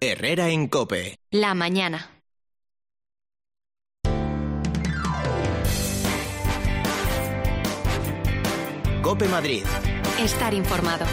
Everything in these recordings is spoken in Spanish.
Herrera en COPE. La mañana. COPE Madrid. Estar informado.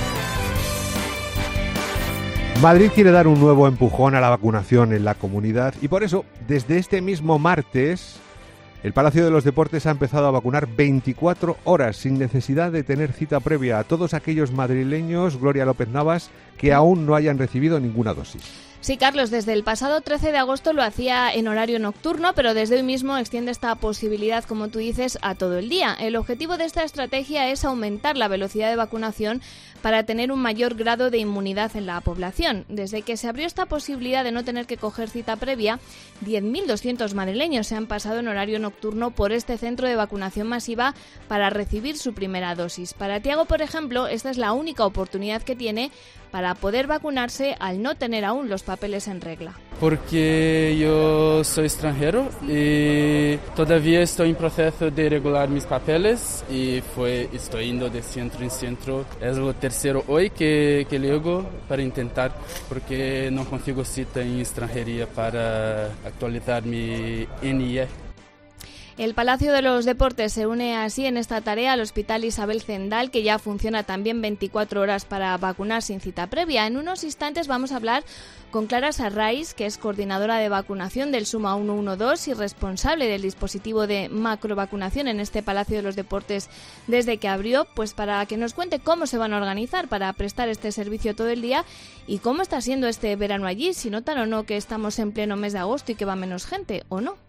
Madrid quiere dar un nuevo empujón a la vacunación en la comunidad y por eso, desde este mismo martes, el Palacio de los Deportes ha empezado a vacunar 24 horas sin necesidad de tener cita previa a todos aquellos madrileños, Gloria López Navas, que aún no hayan recibido ninguna dosis. Sí, Carlos, desde el pasado 13 de agosto lo hacía en horario nocturno, pero desde hoy mismo extiende esta posibilidad, como tú dices, a todo el día. El objetivo de esta estrategia es aumentar la velocidad de vacunación para tener un mayor grado de inmunidad en la población. Desde que se abrió esta posibilidad de no tener que coger cita previa, 10.200 madrileños se han pasado en horario nocturno por este centro de vacunación masiva para recibir su primera dosis. Para Tiago, por ejemplo, esta es la única oportunidad que tiene para poder vacunarse al no tener aún los papeles en regla. Porque yo soy extranjero y todavía estoy en proceso de regular mis papeles y estoy yendo de centro en centro. Es lo tercero hoy que llego para intentar, porque no consigo cita en extranjería para actualizar mi NIE. El Palacio de los Deportes se une así en esta tarea al Hospital Isabel Zendal, que ya funciona también 24 horas para vacunar sin cita previa. En unos instantes vamos a hablar con Clara Sarrais, que es coordinadora de vacunación del Suma 112 y responsable del dispositivo de macrovacunación en este Palacio de los Deportes desde que abrió, pues para que nos cuente cómo se van a organizar para prestar este servicio todo el día y cómo está siendo este verano allí, si notan o no que estamos en pleno mes de agosto y que va menos gente, o no.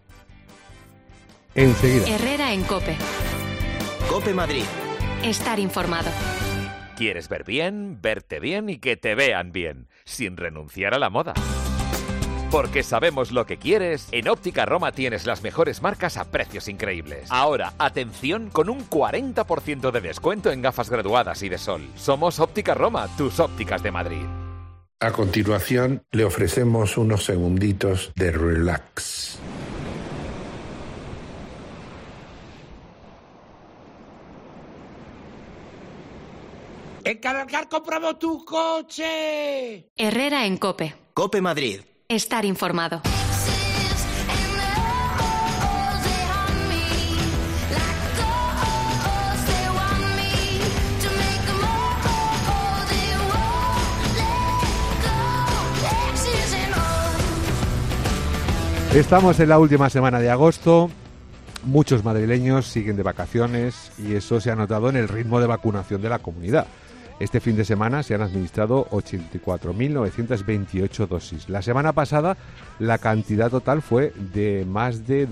Enseguida. Herrera en COPE. COPE Madrid. Estar informado. ¿Quieres ver bien, verte bien y que te vean bien, sin renunciar a la moda? Porque sabemos lo que quieres, en Óptica Roma tienes las mejores marcas a precios increíbles. Ahora, atención, con un 40% de descuento en gafas graduadas y de sol. Somos Óptica Roma, tus ópticas de Madrid. A continuación, le ofrecemos unos segunditos de relax. ¡En Cargar compramos tu coche! Herrera en COPE. COPE Madrid. Estar informado. Estamos en la última semana de agosto. Muchos madrileños siguen de vacaciones y eso se ha notado en el ritmo de vacunación de la comunidad. Este fin de semana se han administrado 84.928 dosis. La semana pasada la cantidad total fue de más de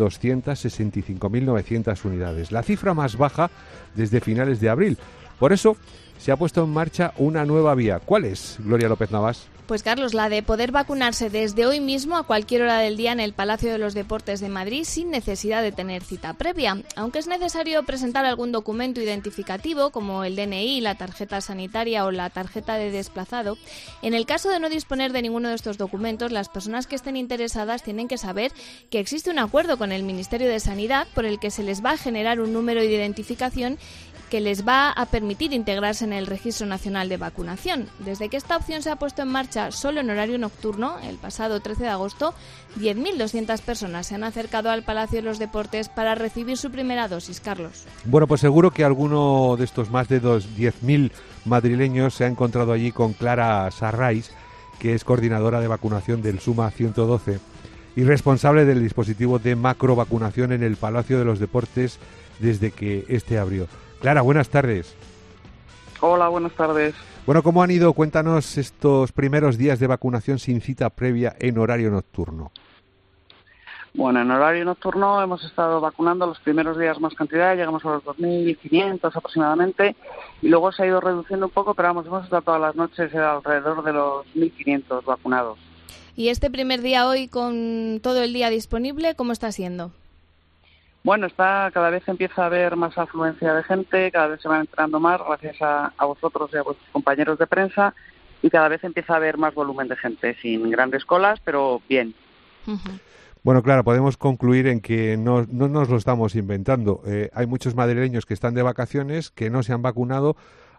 265.900 unidades, la cifra más baja desde finales de abril. Por eso se ha puesto en marcha una nueva vía. ¿Cuál es, Gloria López Navas? Pues Carlos, la de poder vacunarse desde hoy mismo a cualquier hora del día en el Palacio de los Deportes de Madrid sin necesidad de tener cita previa. Aunque es necesario presentar algún documento identificativo como el DNI, la tarjeta sanitaria o la tarjeta de desplazado, en el caso de no disponer de ninguno de estos documentos, las personas que estén interesadas tienen que saber que existe un acuerdo con el Ministerio de Sanidad por el que se les va a generar un número de identificación que les va a permitir integrarse en el Registro Nacional de Vacunación. Desde que esta opción se ha puesto en marcha solo en horario nocturno, el pasado 13 de agosto, 10.200 personas se han acercado al Palacio de los Deportes para recibir su primera dosis, Carlos. Bueno, pues seguro que alguno de estos más de 10.000 madrileños se ha encontrado allí con Clara Sarrais, que es coordinadora de vacunación del Suma 112 y responsable del dispositivo de macrovacunación en el Palacio de los Deportes desde que este abrió. Clara, buenas tardes. Hola, buenas tardes. Bueno, ¿cómo han ido? Cuéntanos estos primeros días de vacunación sin cita previa en horario nocturno. Bueno, en horario nocturno hemos estado vacunando los primeros días más cantidad, llegamos a los 2.500 aproximadamente, y luego se ha ido reduciendo un poco, pero vamos, hemos estado todas las noches alrededor de los 1.500 vacunados. ¿Y este primer día hoy con todo el día disponible, cómo está siendo? Bueno, cada vez empieza a haber más afluencia de gente, cada vez se van entrando más gracias a vosotros y a vuestros compañeros de prensa, y cada vez empieza a haber más volumen de gente, sin grandes colas, pero bien. Uh-huh. Bueno, claro, podemos concluir en que no nos lo estamos inventando. Hay muchos madrileños que están de vacaciones, que no se han vacunado,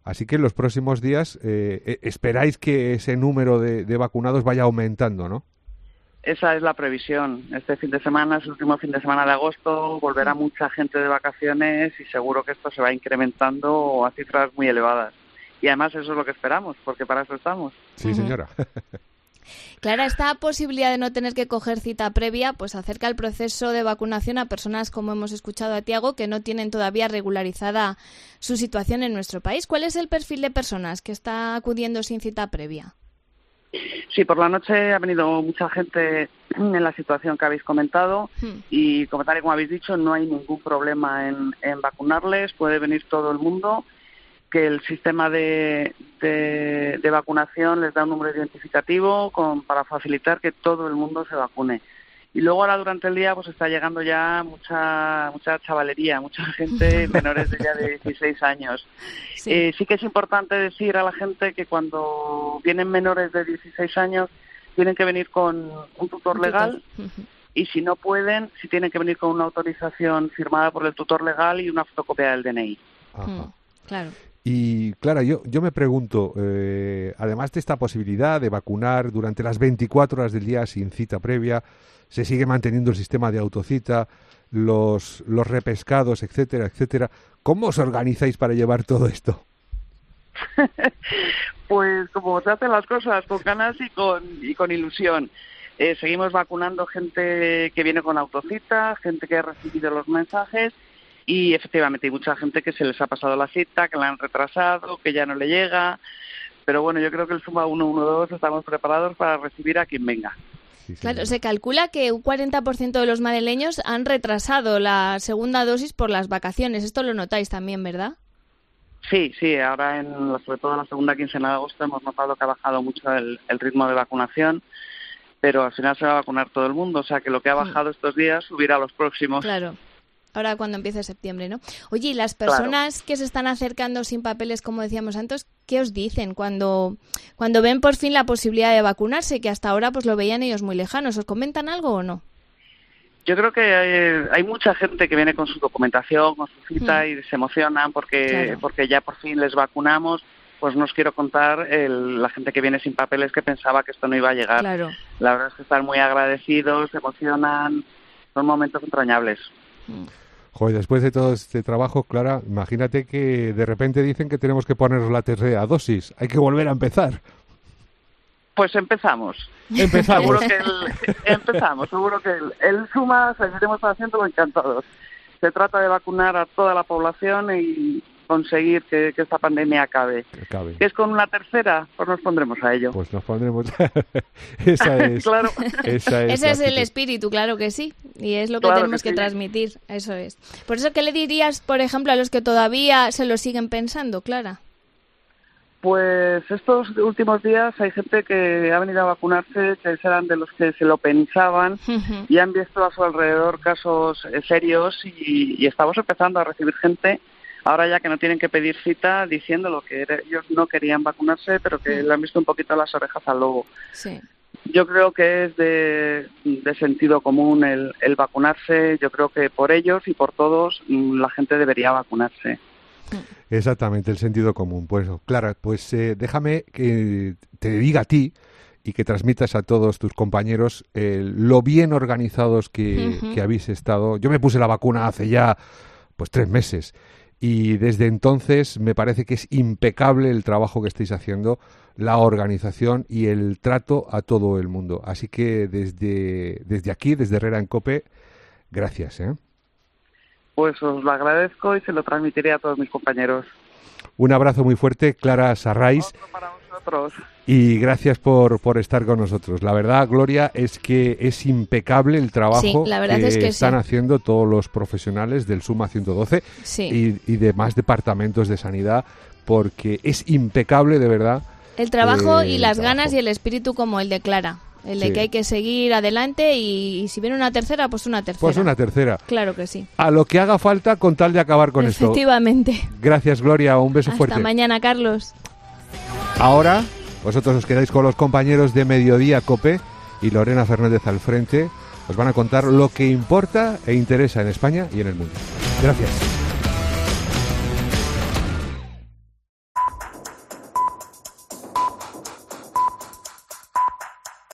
Así que en los próximos días esperáis que ese número de vacunados vaya aumentando, ¿no? Esa es la previsión. Este fin de semana es el último fin de semana de agosto, volverá mucha gente de vacaciones y seguro que esto se va incrementando a cifras muy elevadas. Y además eso es lo que esperamos, porque para eso estamos. Sí, señora. Clara, esta posibilidad de no tener que coger cita previa pues acerca el proceso de vacunación a personas, como hemos escuchado a Tiago, que no tienen todavía regularizada su situación en nuestro país. ¿Cuál es el perfil de personas que está acudiendo sin cita previa? Sí, por la noche ha venido mucha gente en la situación que habéis comentado y tal y como habéis dicho, no hay ningún problema en vacunarles, puede venir todo el mundo, que el sistema de vacunación les da un número identificativo para facilitar que todo el mundo se vacune. Y luego ahora durante el día pues está llegando ya mucha chavalería, mucha gente menores de ya de 16 años. Sí que es importante decir a la gente que cuando vienen menores de 16 años tienen que venir con un tutor legal y si no pueden, si tienen que venir con una autorización firmada por el tutor legal y una fotocopia del DNI. Claro. Y Clara, yo me pregunto, además de esta posibilidad de vacunar durante las 24 horas del día sin cita previa, se sigue manteniendo el sistema de autocita, los repescados, etcétera, etcétera. ¿Cómo os organizáis para llevar todo esto? Pues como se hacen las cosas, con ganas y con ilusión. Seguimos vacunando gente que viene con autocita, gente que ha recibido los mensajes y efectivamente hay mucha gente que se les ha pasado la cita, que la han retrasado, que ya no le llega. Pero bueno, yo creo que el Suma 112 estamos preparados para recibir a quien venga. Sí, claro, se calcula que un 40% de los madrileños han retrasado la segunda dosis por las vacaciones. Esto lo notáis también, ¿verdad? Sí, ahora sobre todo en la segunda quincena de agosto hemos notado que ha bajado mucho el ritmo de vacunación, pero al final se va a vacunar todo el mundo, o sea que lo que ha bajado estos días subirá a los próximos. Claro. Ahora cuando empiece septiembre, ¿no? Oye, y las personas que se están acercando sin papeles, como decíamos antes, ¿qué os dicen cuando ven por fin la posibilidad de vacunarse, que hasta ahora pues lo veían ellos muy lejanos? ¿Os comentan algo o no? Yo creo que hay mucha gente que viene con su documentación, con su cita y se emocionan porque ya por fin les vacunamos. Pues no os quiero contar la gente que viene sin papeles que pensaba que esto no iba a llegar. Claro. La verdad es que están muy agradecidos, se emocionan, son momentos entrañables. Joder, después de todo este trabajo, Clara, imagínate que de repente dicen que tenemos que ponernos la tercera dosis. Hay que volver a empezar. Pues empezamos. Seguro que el Suma seguiremos haciéndolo encantados. Se trata de vacunar a toda la población y conseguir que esta pandemia acabe. ¿Qué es con una tercera? Pues nos pondremos a ello. Pues nos pondremos. Esa es. Claro. Ese es el espíritu, claro que sí. Y es lo que tenemos que transmitir. Eso es. Por eso, ¿qué le dirías, por ejemplo, a los que todavía se lo siguen pensando, Clara? Pues estos últimos días hay gente que ha venido a vacunarse, que eran de los que se lo pensaban y han visto a su alrededor casos serios y estamos empezando a recibir gente ahora ya que no tienen que pedir cita diciéndolo que ellos no querían vacunarse pero que le han visto un poquito las orejas al lobo. Sí. Yo creo que es de sentido común el vacunarse. Yo creo que por ellos y por todos la gente debería vacunarse. Exactamente, el sentido común. Pues Clara, pues déjame que te diga a ti y que transmitas a todos tus compañeros lo bien organizados que habéis estado. Yo me puse la vacuna hace ya 3 meses y desde entonces me parece que es impecable el trabajo que estáis haciendo, la organización y el trato a todo el mundo. Así que desde aquí, desde Herrera en COPE, gracias, Pues os lo agradezco y se lo transmitiré a todos mis compañeros. Un abrazo muy fuerte, Clara Sarrais. Otro para vosotros. Y gracias por estar con nosotros. La verdad, Gloria, es que es impecable el trabajo que están haciendo todos los profesionales del Suma 112 y demás departamentos de sanidad, porque es impecable, de verdad. El trabajo y las ganas y el espíritu como el de Clara. El de que hay que seguir adelante y si viene una tercera, pues una tercera. Pues una tercera. Claro que sí. A lo que haga falta con tal de acabar con esto. Efectivamente. Gracias, Gloria. Un beso fuerte. Hasta mañana, Carlos. Ahora, vosotros os quedáis con los compañeros de Mediodía COPE y Lorena Fernández al frente. Os van a contar lo que importa e interesa en España y en el mundo. Gracias.